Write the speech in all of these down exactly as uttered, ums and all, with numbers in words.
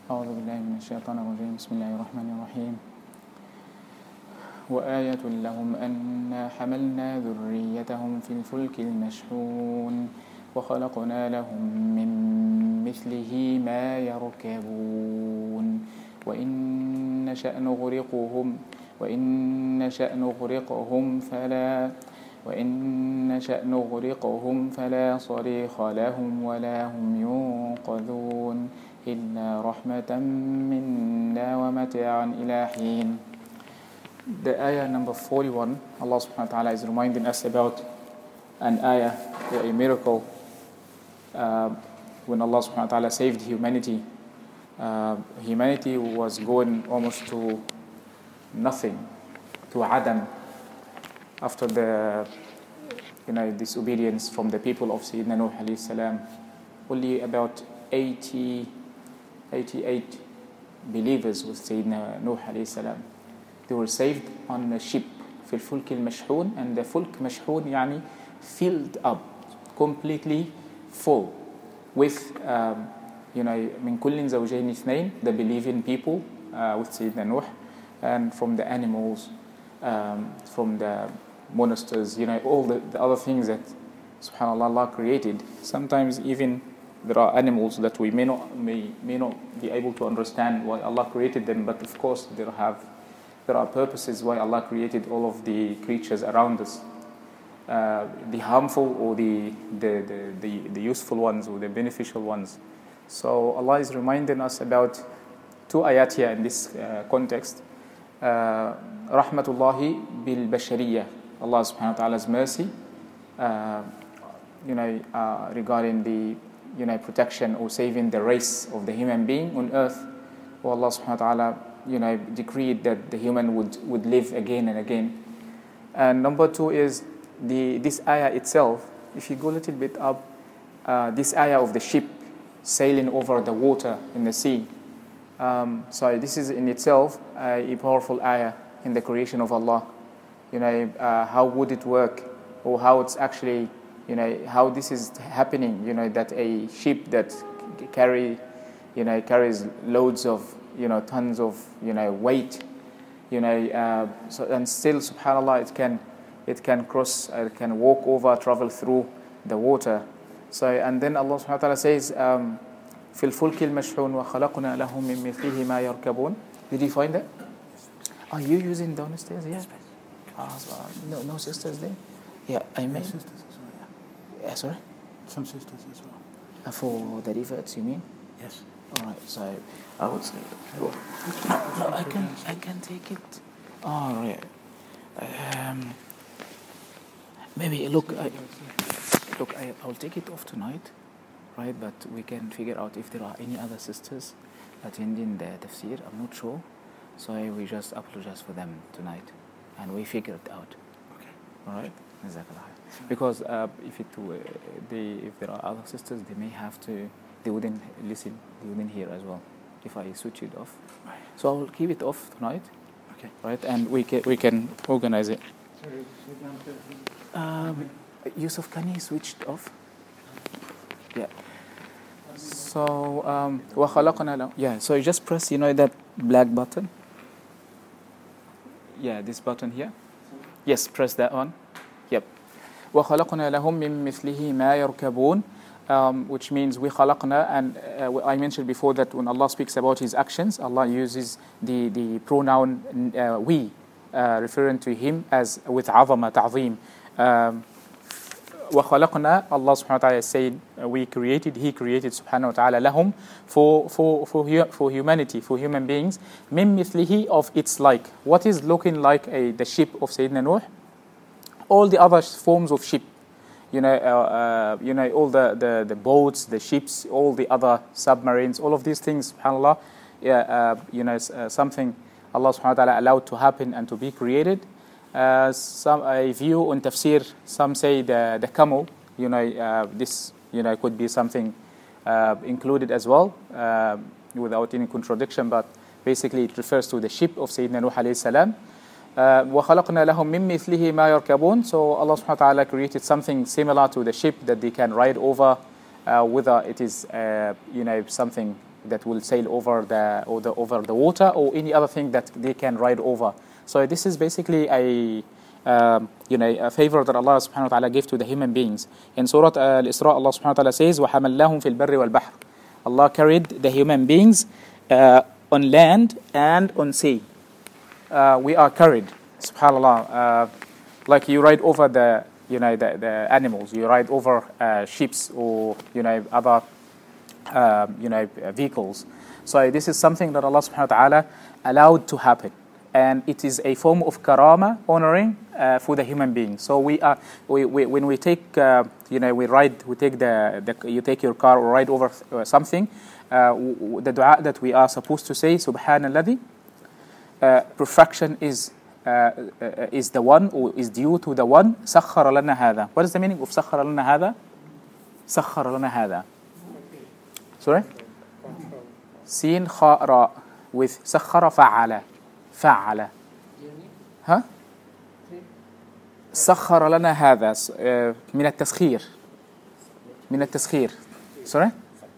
أعوذ بالله من الشيطان الرجيم بسم الله الرحمن الرحيم وآية لهم أنا حملنا ذريتهم في الفلك المشحون وخلقنا لهم من مثله ما يركبون وإن نشأ نغرقهم وإن نشأ نغرقهم فلا وإن نشأ نغرقهم فلا صريخ لهم ولا هم ينقذون إلا رحمة منا ومتاعا إلى حين. The ayah number forty-one, Allah subhanahu wa ta'ala is reminding us about an ayah or a miracle uh, when Allah subhanahu wa ta'ala saved humanity. Uh, humanity was going almost to nothing, to Adam, after the you know disobedience from the people of Sayyidina Nuh alayhi salam. Only about eighty, eighty-eight believers with Sayyidina Nuh alayhi salam. They were saved on a ship, في الفلك المشحون, and the fulk مشحون يعني filled up, completely full with um, you know من كل زوجين اثنين, the believing people uh, with Sayyidina Nuh, and from the animals, um, from the monsters, you know all the, the other things that subhanallah Allah created. Sometimes even there are animals that we may not may, may not be able to understand why Allah created them, but of course there have there are purposes why Allah created all of the creatures around us, uh, the harmful or the the, the the the useful ones or the beneficial ones. So Allah is reminding us about two ayat here in this uh, context. uh, Rahmatullahi bil bashariyah, Allah subhanahu wa ta'ala's mercy, uh, you know uh, regarding the you know protection or saving the race of the human being on earth. Or Allah subhanahu wa ta'ala you know decreed that the human would would live again and again. And number two is the this ayah itself. If you go a little bit up, uh, this ayah of the ship sailing over the water in the sea, um, so this is in itself uh, a powerful ayah in the creation of Allah. You know uh, how would it work, or how it's actually you know how this is happening, you know that a ship that carry you know carries loads of you know tons of you know weight, you know uh, so, and still subhanallah it can it can cross, uh, it can walk over, travel through the water. So and then Allah subhanahu wa ta'ala says um في الفلك المشحون وخلقنا لهم من مثله ما يركبون. Did you find that? Are you using downstairs? Yeah. Ah, so, uh, no no sisters there? Yeah, I mean sisters as well, yeah. Yeah, sorry? Some sisters as well. Uh, for the reverts, you mean? Yes. All right, so I would say, no, no, I can, I can take it. All right. Um, maybe look, I, look, I, I'll take it off tonight, right? But we can figure out if there are any other sisters attending the tafsir. I'm not sure, so we just apologize for them tonight, and we figure it out. Okay. All right. Because uh, if it uh, they, if there are other sisters, they may have to. They wouldn't listen. They wouldn't hear as well if I switch it off. Right. So I will keep it off tonight. Okay. Right, and we can we can organize it. Sorry, Um, Yusuf, can you switch it off? Yeah. So um, وَخَلَقْنَا لَهُ. Yeah. So you just press, you know, that black button. Yeah, this button here. Yes, press that on. Yep. وَخَلَقْنَا لَهُم مِّن مِّثْلِهِ مَا يَرْكَبُونَ, um, which means we khalaqna, and uh, I mentioned before that when Allah speaks about His actions, Allah uses the, the pronoun uh, we, uh, referring to Him as with عظمة, ta'zim. Um, وَخَلَقْنَا, Allah subhanahu wa ta'ala said, uh, we created, He created subhanahu wa ta'ala lahum, for, for, for, for humanity, for human beings, مِن مِثْلِهِ, of its like. What is looking like a, the ship of Sayyidina Nuh? All the other forms of ship, you know, uh, uh, you know, all the, the, the boats, the ships, all the other submarines, all of these things, subhanAllah, yeah, uh, you know, uh, something Allah subhanahu wa ta'ala allowed to happen and to be created. Uh, some a view on tafsir, some say the, the camel, you know, uh, this, you know, could be something uh, included as well, uh, without any contradiction, but basically it refers to the ship of Sayyidina Nuh alayhi salam. وَخَلَقْنَا لَهُم مِّن مِّثْلِهِ مَا يَرْكَبُونَ. So Allah subhanahu wa ta'ala created something similar to the ship that they can ride over, uh, whether it is uh, you know something that will sail over the, or the over the water, or any other thing that they can ride over. So this is basically a um, you know a favor that Allah subhanahu wa ta'ala gave to the human beings. In Surah uh, Al-Isra, Allah subhanahu wa ta'ala says, وَحَمَلْنَاهُمْ فِي الْبَرِّ وَالْبَحْرِ. Allah carried the human beings uh, on land and on sea. Uh, we are carried, subhanallah, uh, like you ride over the you know the, the animals, you ride over uh, ships or you know other uh, you know vehicles. So this is something that Allah subhanahu wa ta'ala allowed to happen, and it is a form of karama, honoring uh, for the human being. So we are we, we when we take uh, you know we ride we take the, the you take your car or ride over uh, something, uh, the dua that we are supposed to say, subhanalladhi, uh, perfection is uh, uh, is the one, or is due to the one. سخر لنا هذا. What is the meaning of سخر لنا هذا? سخر لنا هذا. Sorry? Sin kha ra with سخر فعل فعل. ها؟ سخر لنا هذا من التسخير من التسخير. Sorry?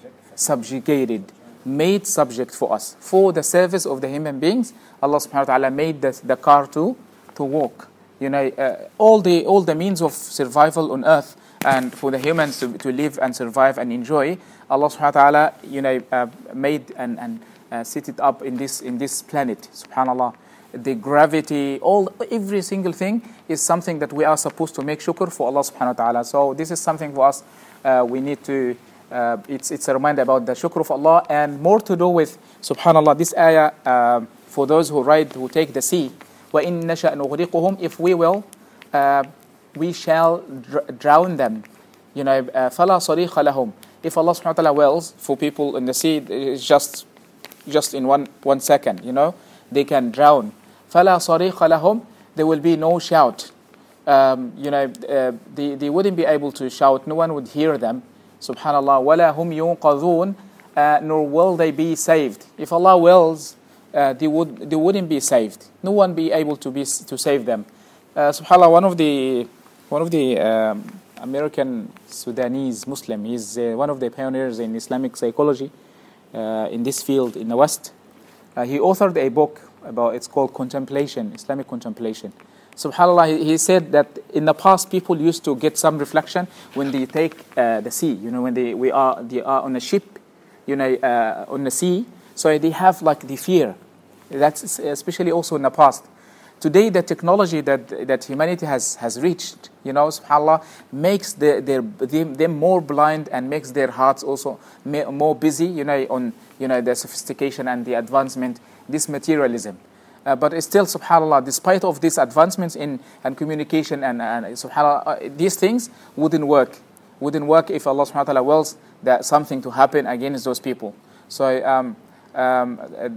Subjugated, made subject for us, for the service of the human beings. Allah subhanahu wa ta'ala made the, the car to to walk. You know, uh, all the all the means of survival on earth, and for the humans to, to live and survive and enjoy, Allah subhanahu wa ta'ala, you know, uh, made and and uh, set it up in this in this planet. Subhanallah, the gravity, all every single thing is something that we are supposed to make shukr for Allah subhanahu wa ta'ala. So this is something for us. Uh, we need to. Uh, it's it's a reminder about the shukr of Allah, and more to do with subhanallah this ayah uh, for those who ride who take the sea. وَإِن نَشَأْ نُغْرِقُهُمْ, if we will, uh, we shall dr- drown them. You know, uh, فَلَا صَرِيخَ لَهُمْ. If Allah subhanahu wa ta'ala wills for people in the sea, it's just just in one one second, you know, they can drown. فَلَا صَرِيخَ لَهُمْ, there will be no shout. Um, you know, uh, they, they wouldn't be able to shout, no one would hear them. Subhanallah, وَلَا هُمْ يُنْقَذُونَ, uh, nor will they be saved. If Allah wills, uh, they would they wouldn't be saved. No one be able to be to save them. Uh, Subhanallah, one of the one of the um, American Sudanese Muslim, he's uh, one of the pioneers in Islamic psychology uh, in this field in the West. Uh, he authored a book about, it's called Contemplation, Islamic Contemplation. Subhanallah, he, he said that in the past people used to get some reflection when they take uh, the sea. You know, when they we are they are on a ship, you know, uh, on the sea. So they have like the fear. That's especially also in the past. Today, the technology that that humanity has has reached, you know, subhanallah, makes the, their them, them more blind and makes their hearts also more busy, you know, on you know the sophistication and the advancement, this materialism. Uh, but still, subhanallah, despite of these advancements in and communication and, and subhanallah, uh, these things wouldn't work. Wouldn't work if Allah subhanahu wa ta'ala wills that something to happen against those people. So um, um,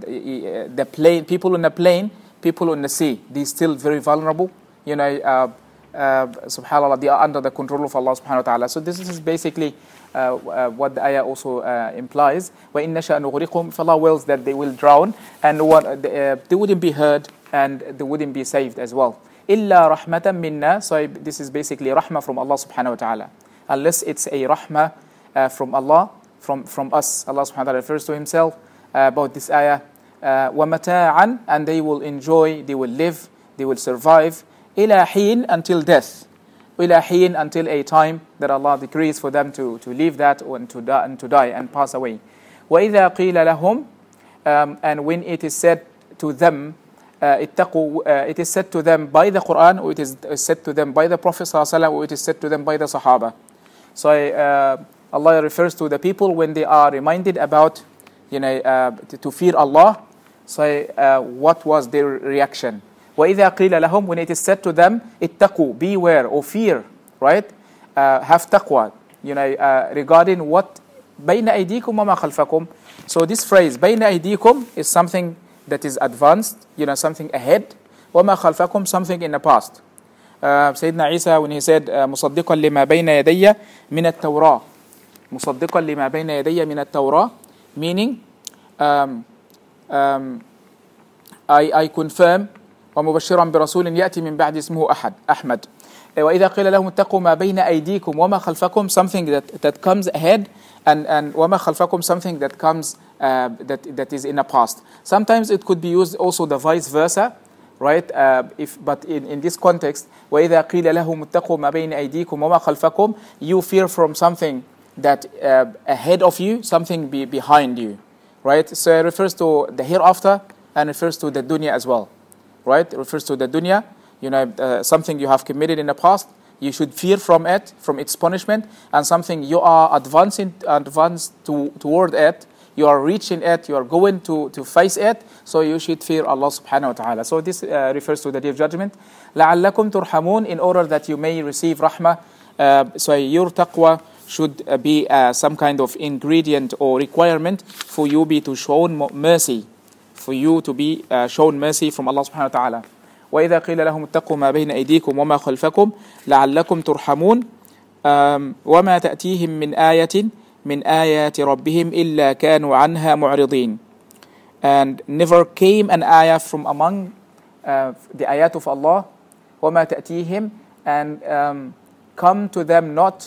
the plane, people on the plane, people on the sea, they're still very vulnerable. You know, uh, uh, subhanallah, they are under the control of Allah subhanahu wa ta'ala. So this is basically Uh, uh, what the ayah also uh, implies. وَإِن نَشَأْ نُغْرِقْهُمْ, if Allah wills that they will drown, and one, uh, they wouldn't be heard and they wouldn't be saved as well. إِلَّا رَحْمَةً مِنَّا, so this is basically rahmah from Allah subhanahu wa ta'ala. Unless it's a rahmah uh, from Allah, from, from us. Allah subhanahu wa ta'ala refers to himself uh, about this ayah. Uh, وَمَتَاعًا, and they will enjoy, they will live, they will survive. إِلَى حِينٍ, until death. إِلَى حِينٍ, until a time that Allah decrees for them to, to leave that and to, die, and to die and pass away. وَإِذَا قِيلَ لَهُمْ, um, and when it is said to them, uh, اتقوا, uh, it is said to them by the Quran, or it is said to them by the Prophet ﷺ, or it is said to them by the Sahaba. So uh, Allah refers to the people when they are reminded about, you know, uh, to, to fear Allah. So uh, what was their reaction? وَإِذَا قِيلَ لَهُمْ, when it is said to them, اتقوا, beware, or fear, right? Uh, have taqwa, you know, uh, regarding what بَيْنَ أَيْدِيكُمْ وَمَا خَلْفَكُمْ. So this phrase, بَيْنَ أَيْدِيكُمْ, is something that is advanced, you know, something ahead. وَمَا خَلْفَكُمْ, something in the past. Uh, Sayyidina Isa, when he said, مُصَدِّقًا لِمَا بَيْنَ يَدَيَّ مِنَ التَّوْرَةِ, مُصَدِّقًا لِمَا بَيْنَ يَدَيَّ مِنَ التَّوْرَةِ, meaning, um, um, I, I confirm ومبشرا برسول يأتي من بعد اسمه أحد أحمد. وإذا قيل لهم اتقوا ما بين أيديكم وما خلفكم, something that, that comes ahead, and, and وما خلفكم, something that comes uh, that, that is in the past. Sometimes it could be used also the vice versa, right? Uh, if, but in, in this context, وإذا قيل لهم اتقوا ما بين أيديكم وما خلفكم, you fear from something that uh, ahead of you, something be behind you, right? So it refers to the hereafter and refers to the dunya as well, right? It refers to the dunya, you know, uh, something you have committed in the past, you should fear from it, from its punishment, and something you are advancing, advanced to, toward it, you are reaching it, you are going to, to face it, so you should fear Allah subhanahu wa ta'ala. So this uh, refers to the day of judgment. لَعَلَّكُمْ تُرْحَمُونَ, in order that you may receive rahmah, uh, so your taqwa should uh, be uh, some kind of ingredient or requirement for you be to shown mercy, for you to be uh, shown mercy from Allah subhanahu wa ta'ala. وإذا قيل لهم اتقوا ما بين أيديكم وما خلفكم لعلكم ترحمون وما تأتيهم من آية من آيات ربهم إلا كانوا عنها معرضين. And never came an ayah from among uh, the ayat of Allah, وما تأتيهم, and um, come to them not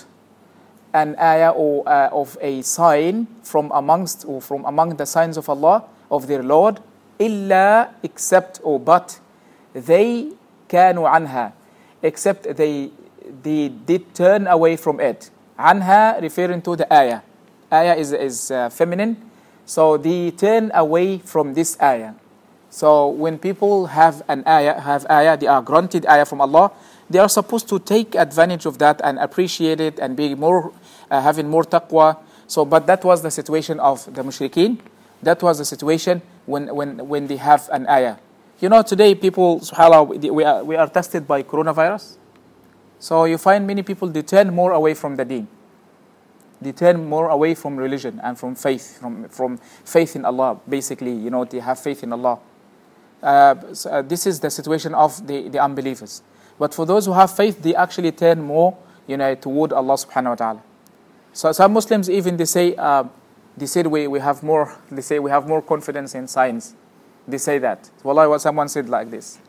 an ayah or uh, of a sign from amongst or from among the signs of Allah, of their Lord, إلا, except or but they كانوا عنها, except they they did turn away from it. عنها referring to the ayah. Ayah is is uh, feminine, so they turn away from this ayah. So when people have an ayah, have ayah, they are granted ayah from Allah, they are supposed to take advantage of that and appreciate it and be more uh, having more taqwa. So, but that was the situation of the mushrikeen. That was the situation when when when they have an ayah. You know, today people, subhanAllah, we are, we are tested by coronavirus. So you find many people, they turn more away from the deen. They turn more away from religion and from faith, from, from faith in Allah, basically. You know, they have faith in Allah. Uh, so, uh, this is the situation of the, the unbelievers. But for those who have faith, they actually turn more, you know, toward Allah subhanahu wa ta'ala. So some Muslims even, they say, uh, they said we, we have more, they say we have more confidence in science. They say that. Wallahi, what someone said like this.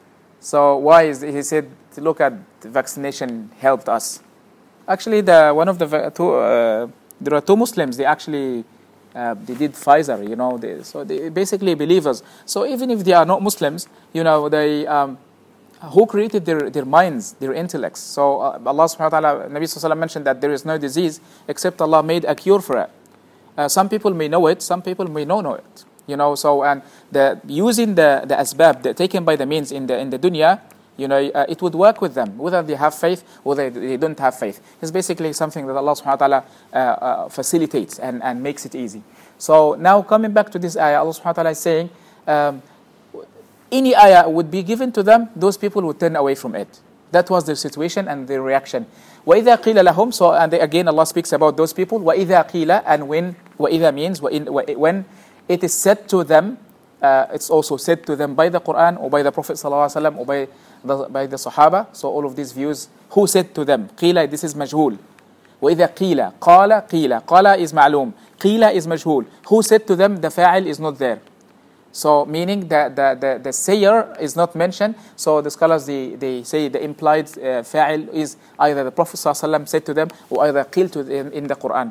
So why is it? He said, look at the vaccination helped us. Actually, the one of the two, uh, there are two Muslims. They actually uh, they did Pfizer. You know, they, so they basically believers. So even if they are not Muslims, you know, they um, who created their, their minds, their intellects. So uh, Allah subhanahu wa ta'ala, Nabi sallallahu alayhi wa sallam mentioned that there is no disease except Allah made a cure for it. Uh, some people may know it, some people may not know it. You know, so and the using the the asbab the, taken by the means in the in the dunya, you know, uh, it would work with them, whether they have faith or they, they don't have faith. It's basically something that Allah subhanahu wa ta'ala uh, uh, facilitates and, and makes it easy. So now coming back to this ayah, Allah subhanahu wa ta'ala is saying, um, any ayah would be given to them, those people would turn away from it. That was their situation and their reaction. وَإِذَا قِيلَ لَهُمْ, so and they, again Allah speaks about those people. وَإِذَا قِيلَ, and when, وَإِذَا means when it is said to them, uh, it's also said to them by the Quran or by the Prophet sallallahu alaihi wasallam or by the, by the Sahaba. So all of these views, who said to them? قِيلَ, this is majhul. وَإِذَا قِيلَ, قَالَ قِيلَ, قَالَ is ma'loom, قِيلَ is majhul. Who said to them? The fa'il is not there. So meaning that the, the, the sayer is not mentioned. So the scholars, they, they say the implied uh, fa'il is either the Prophet sallallahu alaihi wasallam said to them or either qil to them in the Quran.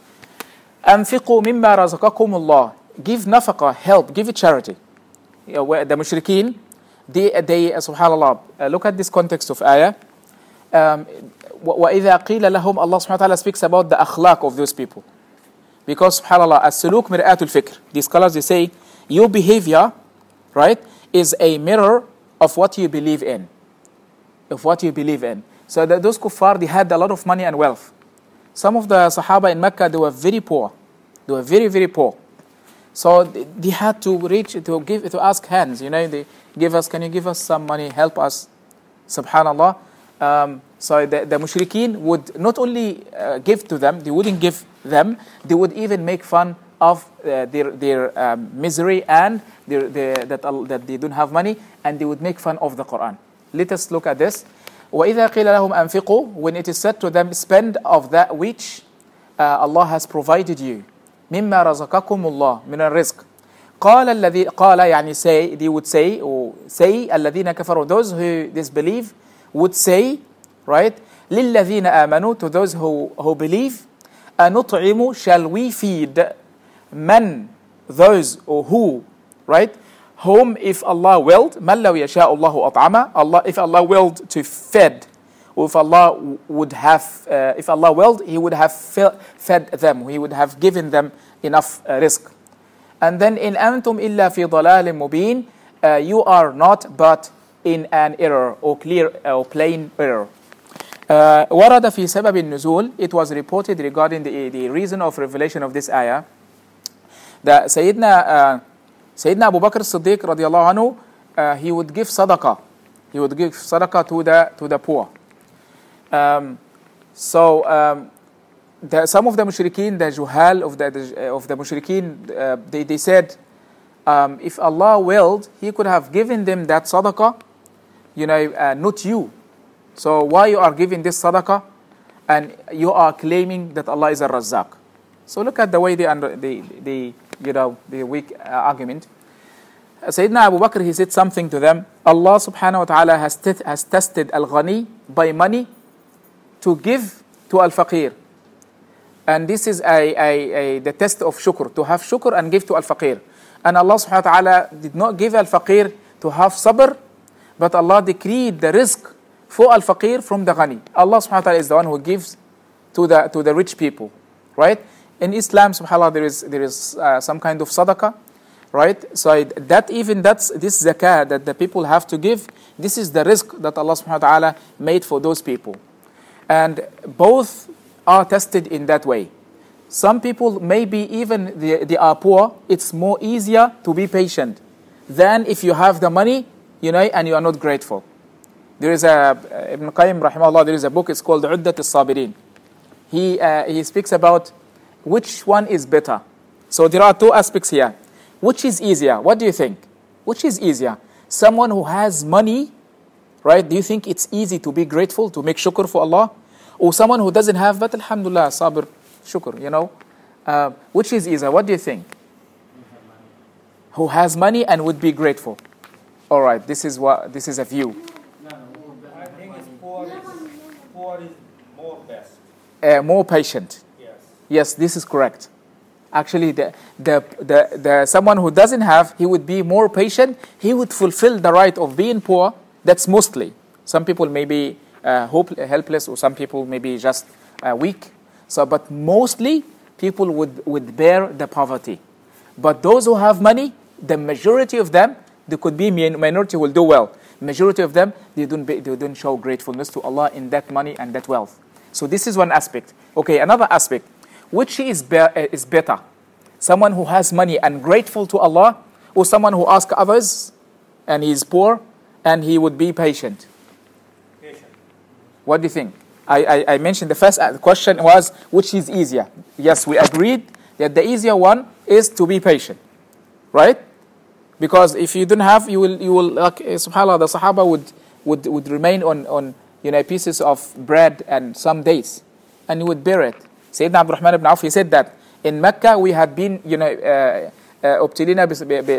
أَنْفِقُوا مِمَّا رَزَقَكُمُ اللَّهِ, give nafaqah, help, give it charity. You know, where the mushrikeen, they, they uh, subhanallah, uh, look at this context of ayah. Um, وَإِذَا قِيلَ لَهُمْ, Allah subhanahu wa ta'ala speaks about the akhlaq of those people. Because subhanallah, as-suluk mir'atul fikr. These scholars, they say, your behavior, right, is a mirror of what you believe in. Of what you believe in. So that those kuffar, they had a lot of money and wealth. Some of the Sahaba in Mecca, they were very poor. They were very, very poor. So they had to reach, to give, to ask hands. You know, they give us, can you give us some money, help us? Subhanallah. Um, so the, the mushrikeen would not only uh, give to them, they wouldn't give them, they would even make fun of uh, their their um, misery and their, their, that, uh, that they don't have money, and they would make fun of the Quran. Let us look at this. وَإِذَا قِيلَ لَهُمْ أَنْفِقُوا, when it is said to them, spend of that which uh, Allah has provided you. مِمَّا رَزَقَكُمُ اللَّهُ مِنَ الرِّزْقِ. قال الذي قال يعني say, they would say, or say الذين كفروا, those who disbelieve would say, right? لِلَّذِينَ آمَنُوا, to those who, who believe. أَنُطْعِمُ, shall we feed. Man, those or who, right? Whom if Allah willed, مَنْ لَوْ يَشَاءُ اللَّهُ أَطْعَمَ, Allah, if Allah willed to fed, or if Allah would have, uh, if Allah willed, He would have fed them, He would have given them enough uh, risk. And then in أنتم إلا في ضلال مبين, uh, you are not but in an error or clear or plain error. Uh, ورد في سبب النزول, it was reported regarding the, the reason of revelation of this ayah, that Sayyidina, uh, Sayyidina Abu Bakr as-Siddiq radiallahu anhu, uh, he would give sadaqah, he would give sadaqah to the to the poor. Um, so um, the, some of the mushrikeen, the juhal of the, the of the mushrikeen, uh, they they said, um, if Allah willed, He could have given them that sadaqah, you know, uh, not you. So why you are giving this sadaqah, and you are claiming that Allah is a Razzaq? So look at the way they under the the you know the weak uh, argument. Uh, Sayyidina Abu Bakr, he said something to them. Allah subhanahu wa ta'ala has t- has tested al-ghani by money to give to al-faqir. And this is a, a, a the test of shukr, to have shukr and give to al-faqir. And Allah subhanahu wa ta'ala did not give al-faqir to have sabr, but Allah decreed the rizq for al-faqir from the ghani. Allah subhanahu wa ta'ala is the one who gives to the to the rich people, right? In Islam, subhanAllah, there is there is uh, some kind of sadaqah, right? So that even that's this zakah that the people have to give, this is the rizq that Allah subhanahu wa ta'ala made for those people. And both are tested in that way. Some people, maybe even they, they are poor, it's more easier to be patient than if you have the money, you know, and you are not grateful. There is a, Ibn Qayyim rahimahullah, there is a book, it's called Uddat al-Sabirin. He, uh, he speaks about which one is better. So there are two aspects here. Which is easier? What do you think? Which is easier? Someone who has money, right? Do you think it's easy to be grateful, to make shukr for Allah? Or someone who doesn't have, but alhamdulillah, sabr, shukr, you know? Uh, which is easier? What do you think? Who has money and would be grateful. All right, this is what this is a view. I think it's poor is, poor is more best. Uh, more patient. Yes. Yes, this is correct. Actually, the, the the the someone who doesn't have, he would be more patient. He would fulfill the right of being poor. That's mostly. Some people may be uh, hope, helpless, or some people may be just uh, weak. So, but mostly people would, would bear the poverty. But those who have money, the majority of them, there could be minority will do well. Majority of them, they don't be, they don't show gratefulness to Allah in that money and that wealth. So this is one aspect. Okay, another aspect. Which is, be, uh, is better? Someone who has money and grateful to Allah, or someone who asks others and he is poor and he would be patient? Patient. What do you think? I, I, I mentioned the first question was, which is easier? Yes, we agreed that the easier one is to be patient, right? Because if you don't have, you will, you will like, subhanAllah, the Sahaba would, would, would remain on, on you know, pieces of bread and some dates, and you would bear it. Sayyidina Abdurrahman ibn Auf, he said that in Mecca we had been, you know, ابتلينا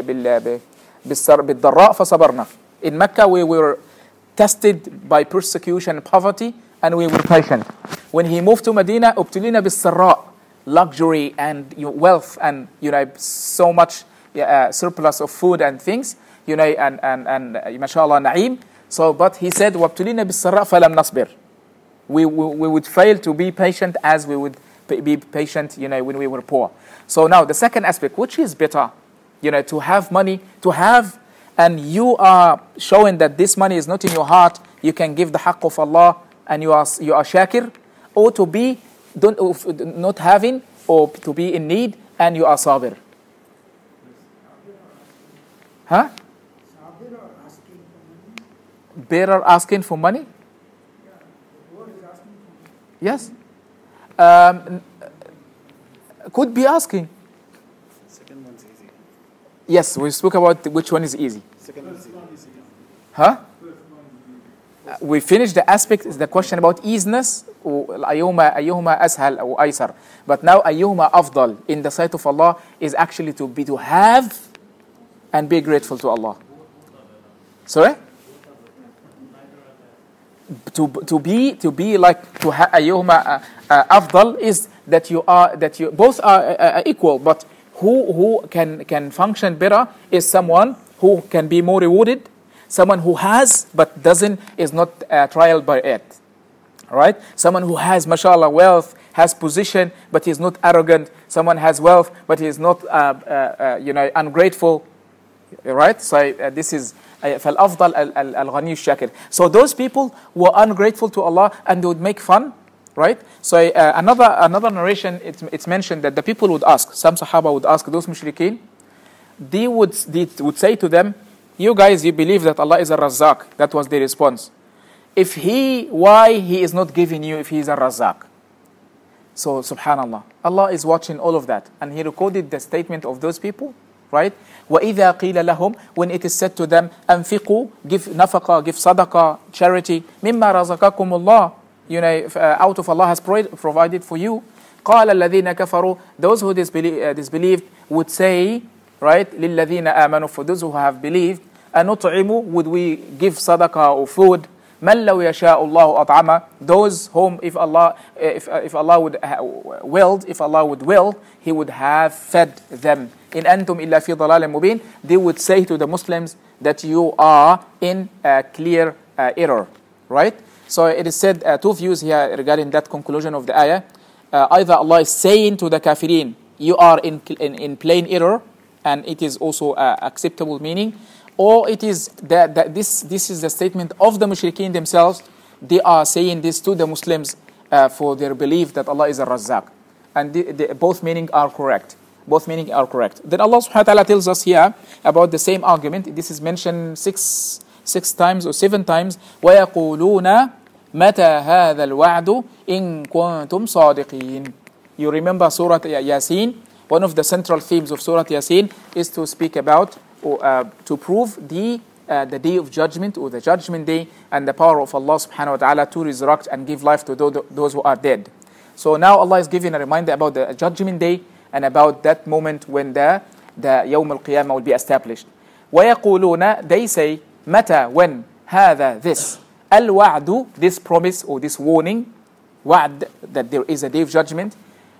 بالضراء فصبرنا. In Mecca we were tested by persecution and poverty, and we were patient. When he moved to Medina, ابتلينا بالسراء, luxury and wealth and, you know, so much uh, surplus of food and things, you know, and and and uh, mashallah na'im. So, but he said, وابتلينا بالسراء فلم نصبر. We, we we would fail to be patient as we would be patient, you know, when we were poor. So now the second aspect, which is better, you know, to have money, to have, and you are showing that this money is not in your heart, you can give the haqq of Allah, and you are you are shakir, or to be don't not having, or to be in need, and you are sabir. Huh? Bearer asking for money? Yes. Um, could be asking. Second one's easy. Yes, we spoke about which one is easy. Second one's easy. Huh? Uh, we finished the aspect, is the question about easiness. أيهما أيهما أسهل أو أيسر. But now أيهما أفضل in the sight of Allah is actually to be to have and be grateful to Allah. Sorry? to to be to be like to ha- أيهما أفضل is that you are that you both are uh, equal, but who who can can function better is someone who can be more rewarded, someone who has but doesn't is not uh, trialed by it. All right, someone who has, mashallah, wealth, has position, but he is not arrogant. Someone has wealth, but he is not, uh, uh, uh, you know, ungrateful. Right? So uh, this is فالأفضل الغني الشاكر. So those people were ungrateful to Allah and they would make fun. Right? So uh, another another narration, it's, it's mentioned that the people would ask, some Sahaba would ask those mushrikeen, they would they would say to them, "You guys, you believe that Allah is a Razzaq." That was their response. If he, why he is not giving you if he is a Razzaq? So subhanallah, Allah is watching all of that, and He recorded the statement of those people, right? وَإِذَا قِيلَ لَهُمْ, when it is said to them, أَنْفِقُوا, give nafaqa, give sadaqah, charity, مِمَّا رَزَقَكُمُ اللَّهُ, you know, uh, out of Allah has provided for you. قَالَ الَّذِينَ كَفَرُوا, those who disbelieve, uh, disbelieved would say, right, لِلَّذِينَ آمَنُوا, for those who have believed, أَنُطْعِمُ, would we give sadaqah or food, مَنْ لَوْ يَشَاءُ اللَّهُ أَطْعَمَ, those whom if Allah if if Allah would ha- willed, if Allah would will, He would have fed them. In أنتم إلا في ضلال مبين, they would say to the Muslims that you are in a clear uh, error, right? So it is said uh, two views here regarding that conclusion of the ayah. Uh, either Allah is saying to the kafirin, you are in in, in plain error, and it is also uh, acceptable meaning. Or it is that, that this this is the statement of the mushrikeen themselves. They are saying this to the Muslims uh, for their belief that Allah is a Razzaq. And the, the, both meaning are correct. Both meaning are correct. Then Allah subhanahu wa ta'ala tells us here about the same argument. This is mentioned six six times or seven times. وَيَقُولُونَ مَتَى هَذَا الْوَعْدُ إِن كُنْتُمْ صَادِقِينَ. You remember Surah Yasin? One of the central themes of Surah Yasin is to speak about or uh, to prove the uh, the day of judgment or the judgment day and the power of Allah subhanahu wa ta'ala to resurrect and give life to those who are dead. So now Allah is giving a reminder about the judgment day and about that moment when the the Yawm al-Qiyamah will be established. وَيَقُولُونَ, they say, مَتَى, when, هَذَا, this, al-wa'du, this promise or this warning, wa'd, that there is a day of judgment,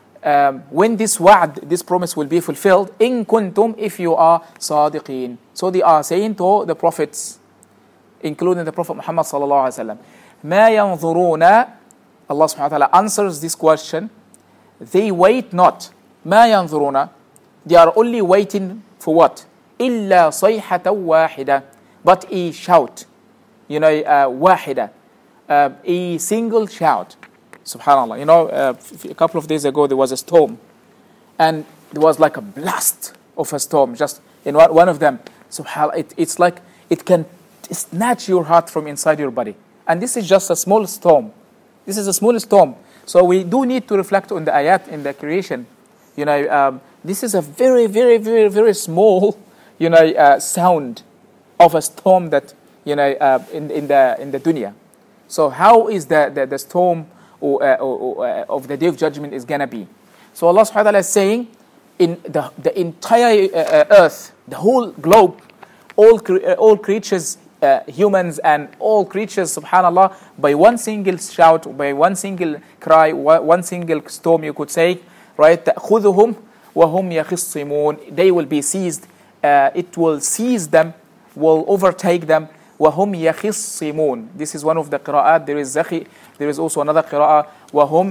Um, when this wa'd, this promise will be fulfilled, in kuntum, if you are sadiqeen. So they are saying to the prophets, including the Prophet Muhammad sallallahu alaihi wasallam, ma yanzuruna, Allah subhanahu wa ta'ala answers this question, they wait not, ma yanzuruna, they are only waiting for what? Illa sayhatan wahida, but a shout, you know, uh, wahida, uh, a single shout. Subhanallah, you know, uh, a couple of days ago there was a storm, and there was like a blast of a storm. Just in one, one of them, Subhanallah, it, it's like it can snatch your heart from inside your body. And this is just a small storm. This is a small storm. So we do need to reflect on the ayat in the creation. You know, um, this is a very, very, very, very small, you know, uh, sound of a storm that you know uh, in in the in the dunya. So how is the the, the storm? Or, uh, or, or uh, of the day of judgment is gonna be. So Allah subhanahu wa ta'ala is saying, in the the entire uh, earth, the whole globe, all cre- uh, all creatures, uh, humans and all creatures, subhanallah, by one single shout, by one single cry, one single storm, you could say, right? تأخذهم وهم يخصمون. They will be seized. Uh, it will seize them, will overtake them. وهم يخصمون. This is one of the qira'at. There is zakhi. There is also another qira'ah. وهم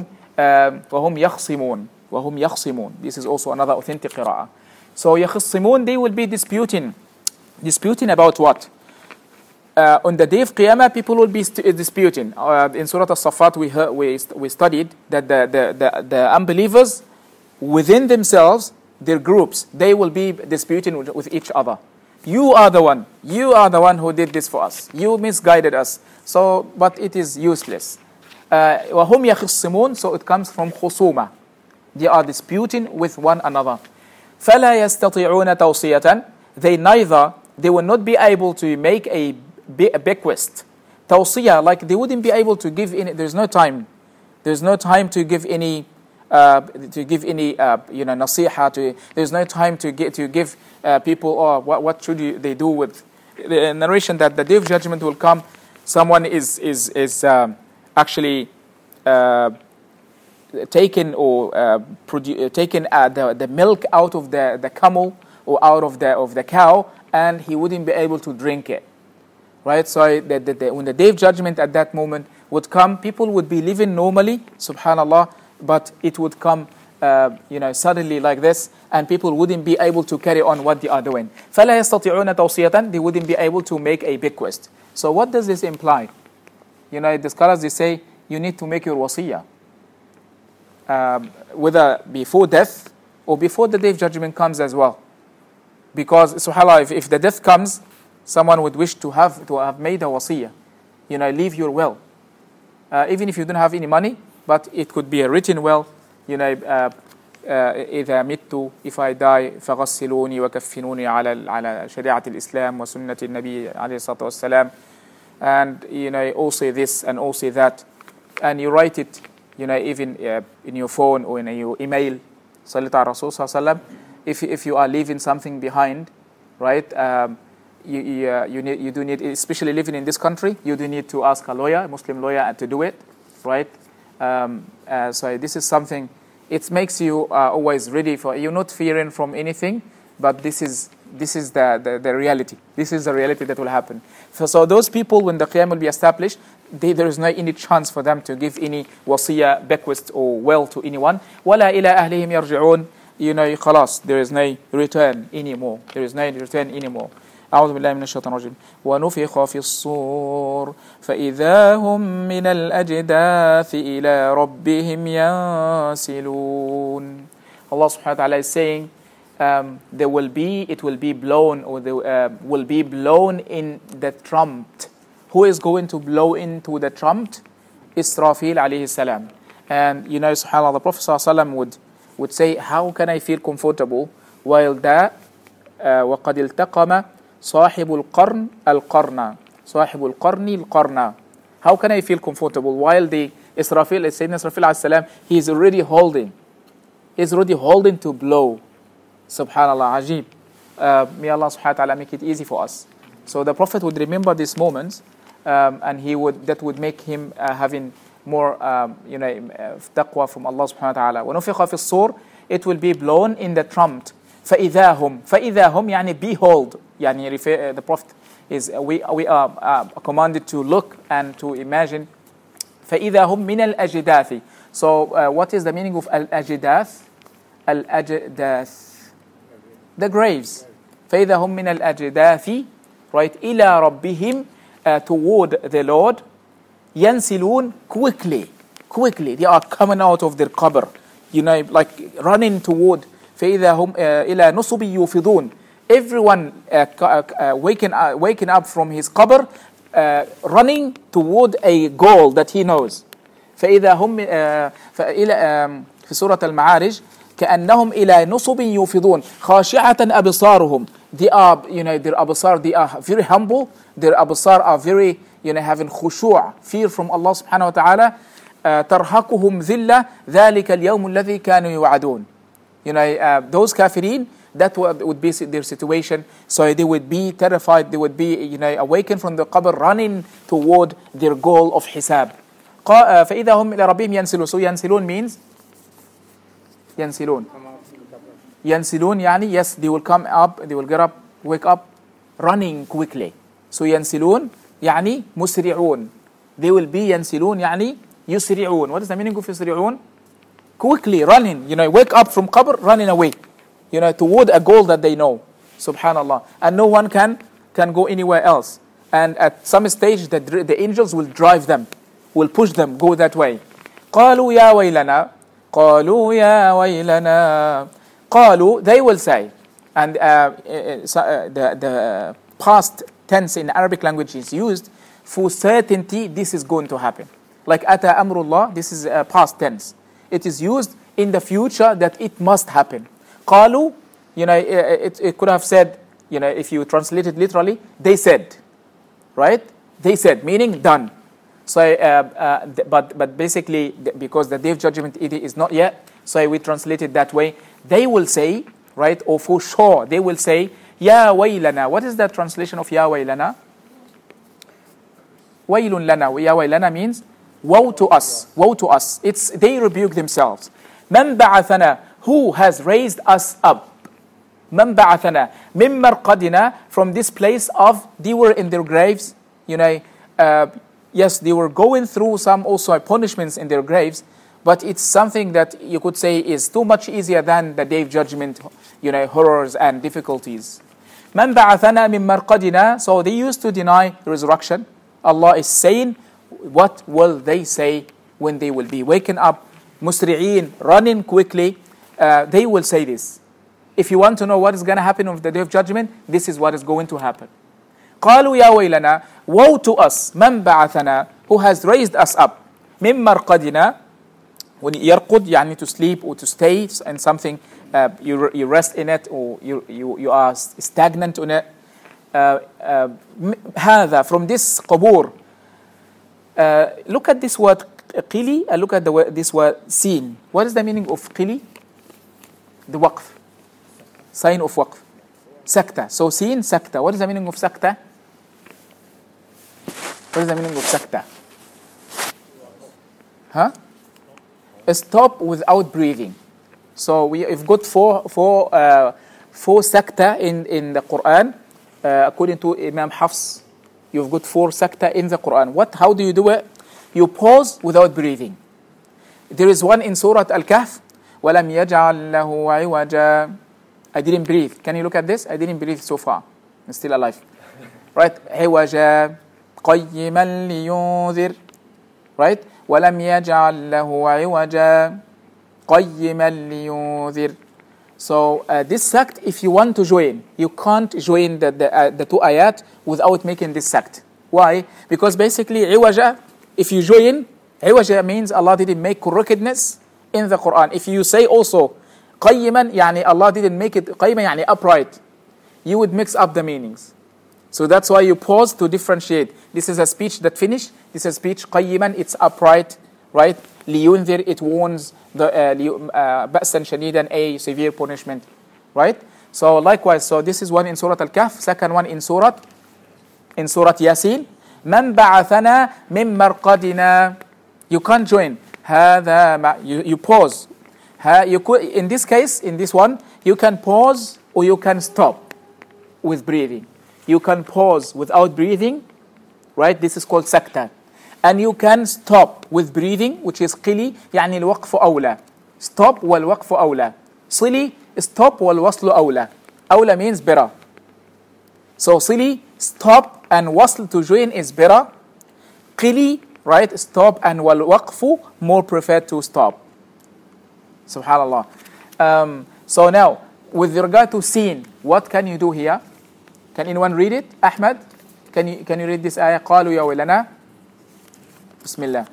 وهم يخصمون. وهم يخصمون. This is also another authentic qira'ah. So يخصمون, they will be disputing, disputing about what? Uh, on the day of Qiyamah, people will be st- disputing. Uh, in Surah As-Saffat, we heard, we we studied that the, the the the unbelievers within themselves, their groups, they will be disputing with, with each other. You are the one. You are the one who did this for us. You misguided us. So, but it is useless. وَهُمْ يَخِصِّمُونَ. So it comes from khusuma. They are disputing with one another. فَلَا يَسْتَطِيعُونَ تَوْصِيَةً. They neither, they will not be able to make a, a bequest. Tawsiyah, like they wouldn't be able to give any, there's no time. There's no time to give any Uh, to give any uh, you know nasiha to. There's no time to get to give uh, people. Or oh, what what should you, they do with the narration that the day of judgment will come someone is is is um, actually uh, taken or uh, produ- taken uh, the the milk out of the the camel or out of the of the cow, and he wouldn't be able to drink it, right? So the, the, the, when the day of judgment at that moment would come, people would be living normally, subhanallah, but it would come, uh, you know, suddenly like this, and people wouldn't be able to carry on what they are doing. فَلَا يَسْتَطِعُونَ تَوْصِيَةً. They wouldn't be able to make a bequest. So what does this imply? You know, the scholars, they say you need to make your wasiyah, um, whether before death or before the day of judgment comes as well. Because subhanallah, if, if the death comes, someone would wish to have to have made a wasiyah, you know, leave your will, uh, even if you don't have any money, but it could be a written will, you know. Uh, إذا مت, if I die, فغسلوني وكفنوني على على شريعة الإسلام وسنة النبي عليه الصلاة والسلام, and you know, also this and also that, and you write it, you know, even uh, in your phone or in your email. صلى على الرسول صلى الله عليه وسلم. If if you are leaving something behind, right? Um, you you, uh, you need you do need, especially living in this country, you do need to ask a lawyer, a Muslim lawyer, to do it, right? Um, uh, so this is something. It makes you uh, always ready for. You're not fearing from anything, but this is this is the, the, the reality. This is the reality that will happen. So, so those people, when the Qiyam will be established, they, there is no any chance for them to give any wasiyah, bequest, or will to anyone. وَلَا إِلَىٰ أَهْلِهِمْ يَرْجِعُونَ. You know, خلاص, there is no return anymore. There is no return anymore. أعوذ بالله من الشيطان الرجيم. ونفخ في الصور فإذا هم من الأجداث إلى ربهم ينسلون. Allah subhanahu wa ta'ala is saying, um, there will be, it will be blown, or there uh, will be blown in the trumpet. Who is going to blow into the trumpet? Israfil alayhi salam. And you know, subhanAllah, the Prophet sallallahu alayhi wa sallam would would say, how can I feel comfortable while that uh, وقد التقم صاحب القرن القرن صاحب القرن القرن. How can I feel comfortable while the Israfil, Sayyidina Israfil alayhi salam, he is already holding, he is already holding to blow. Subhanallah, ajib. Uh, may Allah subhanahu wa ta'ala make it easy for us. So the Prophet would remember these moments, um, and he would that would make him uh, having more, um, you know, uh, taqwa from Allah subhanahu wa ta'ala. وَنُفِخَ فِي الصُّورِ. It will be blown in the trumpet. فَإِذَا هُمْ فَإِذَا هُمْ يعني behold. يعني refer, uh, the Prophet is, uh, we, we are uh, commanded to look and to imagine. فَإِذَا هُمْ مِنَ الْأَجْدَاثِ. So uh, what is the meaning of al-ajdath? Al-ajdath. The graves. فَإِذَا هُمْ مِنَ الْأَجْدَاثِ. Right, إِلَى رَبِّهِمْ, uh, toward the Lord. ينسلون, quickly, quickly. They are coming out of their qabr, you know, like running toward. فإذا هم إلى نصب يوفضون. Everyone uh, uh, waking, uh, waking up from his qabr, uh, running toward a goal that he knows. فإذا هم uh, فإلى um, في سورة المعارج كأنهم إلى نصب يوفضون خاشعة أبصارهم. They are, you know, their absar, they are very humble. Their absar are very, you know, having khushu', fear from Allah subhanahu wa ta'ala. ترهقهم ذلة ذلك اليوم الذي كانوا يوعدون. You know, uh, those kafirin, that would, would be their situation. So they would be terrified. They would be, you know, awakened from the qabr, running toward their goal of hisab. فإذا هم إلى ربهم ينسلون. So ينسلون means ينسلون. ينسلون يعني yes, they will come up, they will get up, wake up, running quickly. So ينسلون يعني مسرعون. They will be ينسلون يعني يسرعون. What is the meaning of يسرعون? Quickly running, you know, wake up from qabr, running away, you know, toward a goal that they know. Subhanallah. And no one can can go anywhere else. And at some stage, the, the angels will drive them, will push them, go that way. قالوا يا ويلنا قالوا يا ويلنا قالوا, they will say, and uh, uh, the, the past tense in Arabic language is used for certainty this is going to happen. Like ata amrullah, this is a past tense. It is used in the future that it must happen. قالوا, you know, it, it could have said, you know, if you translate it literally, they said, right? They said, meaning done. So, uh, uh, but but basically, because the day of judgment is not yet, so we translate it that way. They will say, right, or for sure, they will say, Ya waylana. What is the translation of Ya waylana? waylun lana. Ya waylana means woe to us, woe to us. It's they rebuke themselves. Man ba'athana, who has raised us up. Man ba'athana min marqadina, from this place of they were in their graves. You know, uh, yes, they were going through some also punishments in their graves, but it's something that you could say is too much easier than the day of judgment, you know, horrors and difficulties. Man ba'athana min marqadina. So they used to deny resurrection. Allah is saying, what will they say when they will be waken up, musri'een, running quickly? Uh, they will say this. If you want to know what is going to happen on the day of judgment, this is what is going to happen. قالوا يا ويلنا, woe to us, من بعثنا, who has raised us up, من مرقدنا. When يرقد يعني to sleep or to stay in something, uh, you you rest in it or you you you are stagnant on it. Uh, uh, هذا, from this قبور. Uh, look at this word qili. Uh, look at the word, this word seen. What is the meaning of qili? The waqf, sign of waqf, sakta. So seen, sakta. What is the meaning of sakta? What is the meaning of sakta? Huh? Stop without breathing. So we have got four four uh, four sakta in in the Quran. Uh, according to Imam Hafs, you've got four sakta in the Quran. What? How do you do it? You pause without breathing. There is one in Surah Al-Kahf. وَلَمْ يَجْعَلْ لَهُ عِوَجًا. I didn't breathe. Can you look at this? I didn't breathe so far. I'm still alive. Right? عِوَجًا قَيِّمًا لِيُنذِرْ. Right? وَلَمْ يَجْعَلْ لَهُ عِوَجًا قَيِّمًا لِيُنذِرْ. So uh, this sect, if you want to join, you can't join the the, uh, the two ayat without making this sect. Why? Because basically, iwaja, if you join, iwaja means Allah didn't make correctness in the Quran. If you say also, qayyiman, yani Allah didn't make it qayyiman, yani upright, you would mix up the meanings. So that's why you pause to differentiate. This is a speech that finished. This is a speech qayyiman, it's upright, right? لينذر, it warns the بأسا شديدا, a severe punishment, right? So likewise, so this is one in Surah Al-Kahf, second one in Surah in Surah Yasin. من بعثنا من مرقدنا. You can't join. هذا ما, you, you pause. Ha, you could, in this case, in this one, you can pause or you can stop with breathing. You can pause without breathing, right? This is called sakta. And you can stop with breathing, which is qili, يعني الوقف أولى. Stop والوقف أولى. صلي, stop والوصل أولى. أولى means better. So صلي, stop, and wasl to join is better. قili, right, stop, and والوقف, more preferred to stop. Subhanallah. Um, so now, with regard to seen, what can you do here? Can anyone read it? Ahmad, can you can you read this ayah? قالوا يا ويلنا. بسم الله.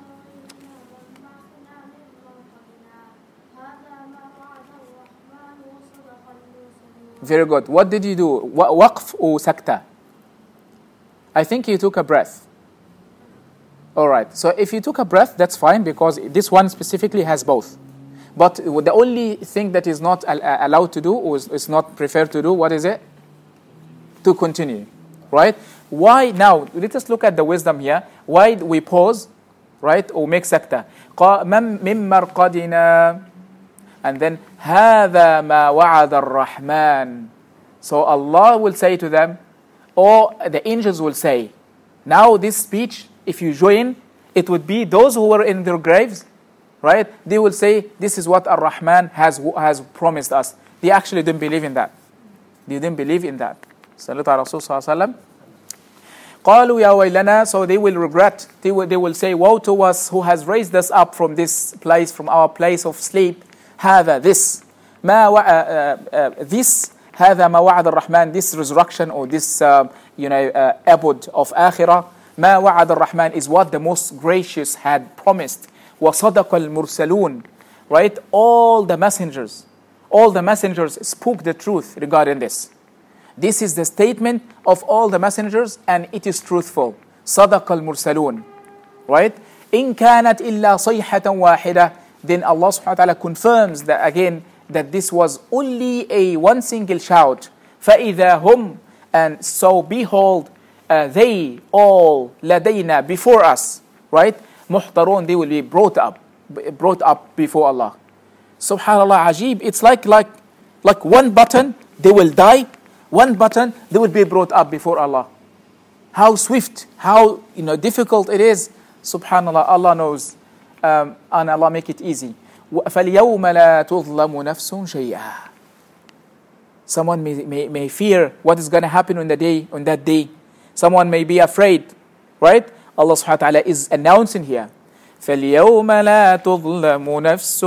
Very good. What did you do? Waqf or sakta? I think you took a breath. All right. So if you took a breath, that's fine, because this one specifically has both. But the only thing that is not allowed to do, or is not preferred to do, what is it? To continue. Right? Why now? Let us look at the wisdom here. Why we pause, right, or make sakta? مِن مَرْقَدِنَا. And then هَذَا مَا وَعَدَ الرَّحْمَنِ. So Allah will say to them, or the angels will say, now this speech, if you join, it would be those who were in their graves, right? They will say, this is what Ar-Rahman has, has promised us. They actually didn't believe in that. They didn't believe in that. Sallallahu Alaihi Wasallam. قالوا يا ويلنا. So they will regret. They will, they will say, woe to us who has raised us up from this place, from our place of sleep. هذا, this. ما و, uh, uh, this. هذا ما وعد الرحمن. This resurrection, or this uh, you know uh, abode of akhirah. ما وعد الرحمن is what the most gracious had promised. وصدق المرسلون. Right? All the messengers, all the messengers spoke the truth regarding this. This is the statement of all the messengers, and it is truthful. صدق المرسلون. Right? إن كانت إلا صيحة واحدة. Then Allah subhanahu wa ta'ala confirms that again, that this was only a one single shout. فَإِذَا هُمْ. And so behold, uh, they all لدينا before us, right? محضرون, they will be brought up, brought up before Allah. Subhanallah, ajib. It's like like like one button, they will die. One button, they will be brought up before Allah. How swift, how you know difficult it is. Subhanallah, Allah knows, um, and Allah make it easy. فَالْيَوْمَ لَا تُظْلَمُ نَفْسٌ شَيْئًا. Someone may, may, may fear what is going to happen on the day, on that day. Someone may be afraid, right? Allah subhanahu wa ta'ala is announcing here. فَالْيَوْمَ لَا تُظْلَمُ نَفْسٌ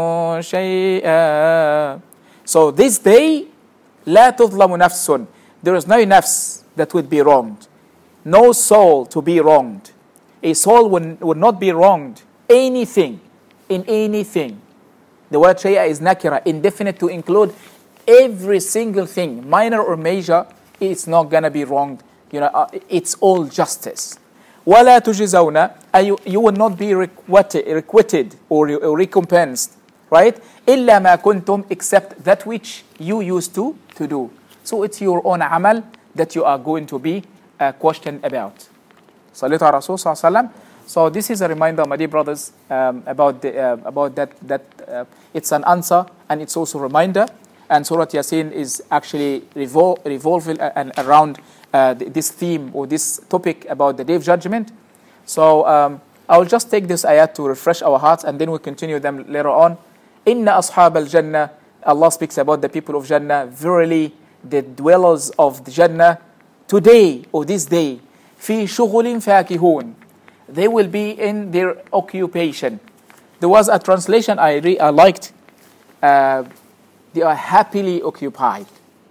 شَيْئًا. So this day, لَا تُظْلَمُ نَفْسٌ. There is no nafs that would be wronged. No soul to be wronged. A soul would, would not be wronged. Anything, in anything. The word shay'a is nakira, indefinite to include every single thing, minor or major. It's not going to be wronged. You know, uh, it's all justice. وَلَا تُجِزَوْنَ, you, you will not be requited, requited or, or recompensed, right? إِلَّا مَا كُنْتُمْ, except that which you used to, to do. So it's your own amal that you are going to be uh, questioned about. Salatu ala Rasul sallallahu alaihi wasallam. So this is a reminder, my dear brothers, um, about the, uh, about that. That uh, it's an answer and it's also a reminder. And Surah Yasin is actually revol- revolving and around uh, this theme or this topic about the Day of Judgment. So um, I will just take this ayat to refresh our hearts, and then we'll continue them later on. Inna ashab al-Jannah. Allah speaks about the people of Jannah. Verily, the dwellers of the Jannah today or this day, fi shughulin fakihun. They will be in their occupation. There was a translation I, re- I liked. Uh, they are happily occupied.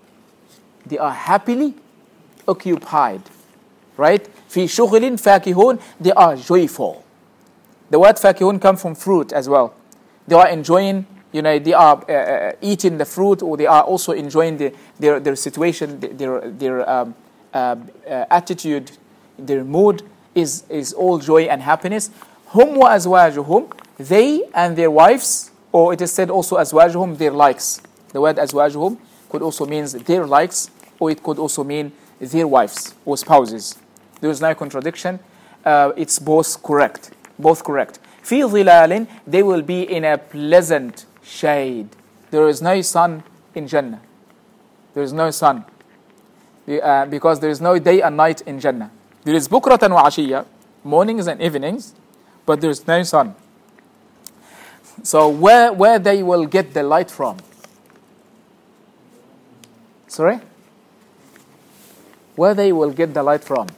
They are happily occupied. Right? Fi shughulin fakihun. They are joyful. The word fakihun comes from fruit as well. They are enjoying, you know, they are uh, uh, eating the fruit, or they are also enjoying the, their their situation, their their um, uh, uh, attitude, their mood is is all joy and happiness. Hum wa azwajuhum, they and their wives, or it is said also azwajuhum, their likes. The word azwajuhum could also mean their likes, or it could also mean their wives or spouses. There is no contradiction. Uh, it's both correct. Both correct. Fi dhilalin, they will be in a pleasant shade. There is no sun in Jannah. There is no sun. Uh, because there is no day and night in Jannah. There is bukratan wa ashiyya, mornings and evenings, but there is no sun. So where where they will get the light from? Sorry? Where they will get the light from?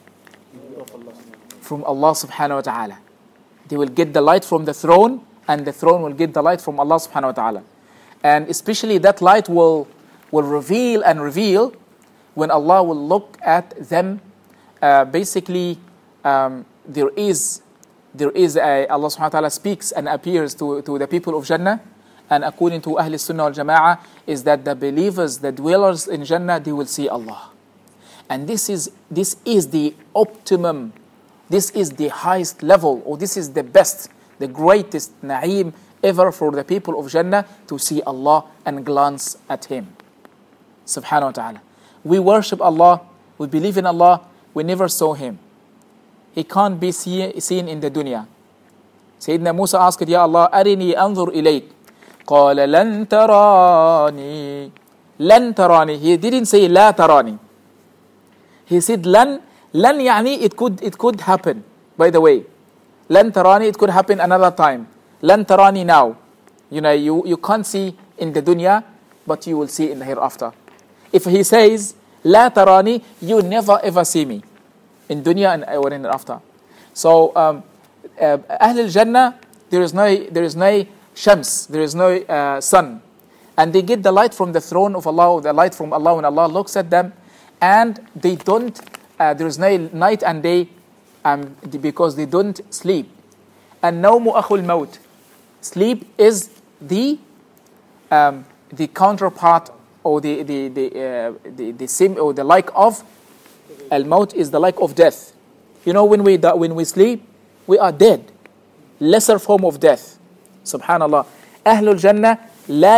From Allah subhanahu wa ta'ala. They will get the light from the throne, and the throne will get the light from Allah subhanahu wa ta'ala. And especially that light will, will reveal and reveal when Allah will look at them. Uh, basically, um, there is, there is a, Allah subhanahu wa ta'ala speaks and appears to, to the people of Jannah. And according to Ahl Sunnah wal Jama'ah, is that the believers, the dwellers in Jannah, they will see Allah. And this is, this is the optimum. This is the highest level, or this is the best, the greatest na'im ever for the people of Jannah, to see Allah and glance at Him. Subhanahu wa ta'ala. We worship Allah, we believe in Allah, we never saw Him. He can't be see, seen in the dunya. Sayyidina Musa asked, Ya Allah, arini anzur ilayk. Qala lan tarani. Lan tarani. He didn't say la tarani. He said lan. Lan yani it could it could happen. By the way, lan tarani, it could happen another time. Lan tarani now. You know, you, you can't see in the dunya, but you will see in the hereafter. If he says la tarani, you never ever see me in dunya and or in the after. So um, uh, Ahl al-Jannah, there is no there is no shams, there is no uh, sun, and they get the light from the throne of Allah, or the light from Allah when Allah looks at them, and they don't. Uh, there is no night and day um, because they don't sleep. And nawmu akhul maut. Sleep is the um, the counterpart, or the the the uh, the, the same, or the like of al maut is the like of death. You know, when we when we sleep, we are dead. Lesser form of death. Subhanallah. Ahlul Jannah la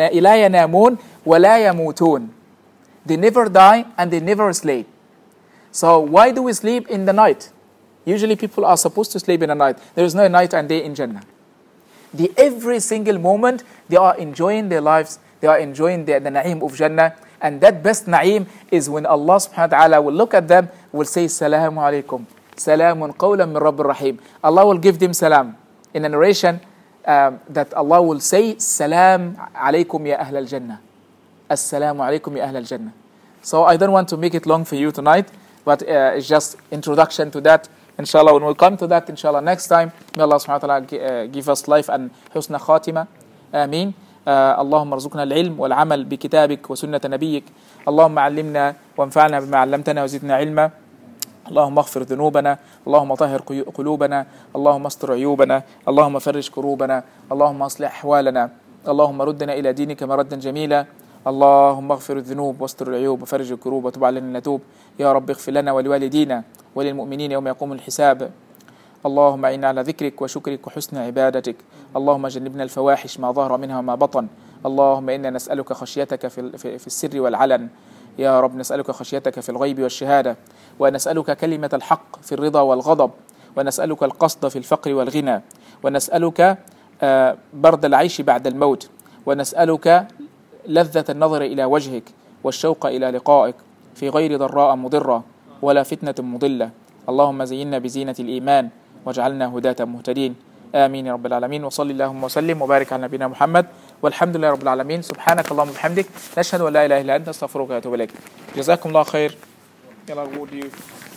yanamun wa la yamutun. They never die and they never sleep. So why do we sleep in the night? Usually people are supposed to sleep in the night. There is no night and day in Jannah. The every single moment they are enjoying their lives, they are enjoying the, the na'im of Jannah, and that best na'im is when Allah subhanahu wa ta'ala will look at them, will say, Salamu alaykum, Salamun qawlan min Rabbir Rahim. Allah will give them salam. In a narration um, that Allah will say, Salam alaykum ya ahl al-Jannah. Assalamu alaykum ya ahl al-Jannah. So I don't want to make it long for you tonight, but uh, it's just introduction to that. Inshallah, when we'll come to that, inshallah, next time, may Allah subhanahu wa ta'ala give us life and husna khatima. Ameen. اللهم ارزقنا العلم والعمل بكتابك وسنة نبيك. اللهم علمنا وانفعنا بما علمتنا وزدنا علما. اللهم اغفر ذنوبنا، اللهم طهر قلوبنا، اللهم استر عيوبنا، اللهم فرج كروبنا، اللهم اصلح احوالنا، اللهم ردنا الى دينك مردا جميلا. اللهم اغفر الذنوب واستر العيوب وفرج الكروب وتب علينا نتوب. يا رب اغفر لنا ولوالدينا وللمؤمنين يوم يقوم الحساب. اللهم اعنا على ذكرك وشكرك وحسن عبادتك. اللهم جنبنا الفواحش ما ظهر منها وما بطن. اللهم انا نسألك خشيتك في, في, في السر والعلن. يا رب نسألك خشيتك في الغيب والشهادة، ونسألك كلمة الحق في الرضا والغضب، ونسألك القصد في الفقر والغنى، ونسألك برد العيش بعد الموت، ونسألك لذة النظر إلى وجهك والشوق إلى لقائك في غير ضراء مضرة ولا فتنة مضلة. اللهم زينا بزينة الإيمان واجعلنا هداة مهتدين. آمين يا رب العالمين. وصلي اللهم وسلم وبارك على نبينا محمد والحمد لله رب العالمين. سبحانك اللهم وبحمدك نشهد أن لا إله إلا أنت نستغفرك ونتوب إليك. جزاكم الله خير. يلا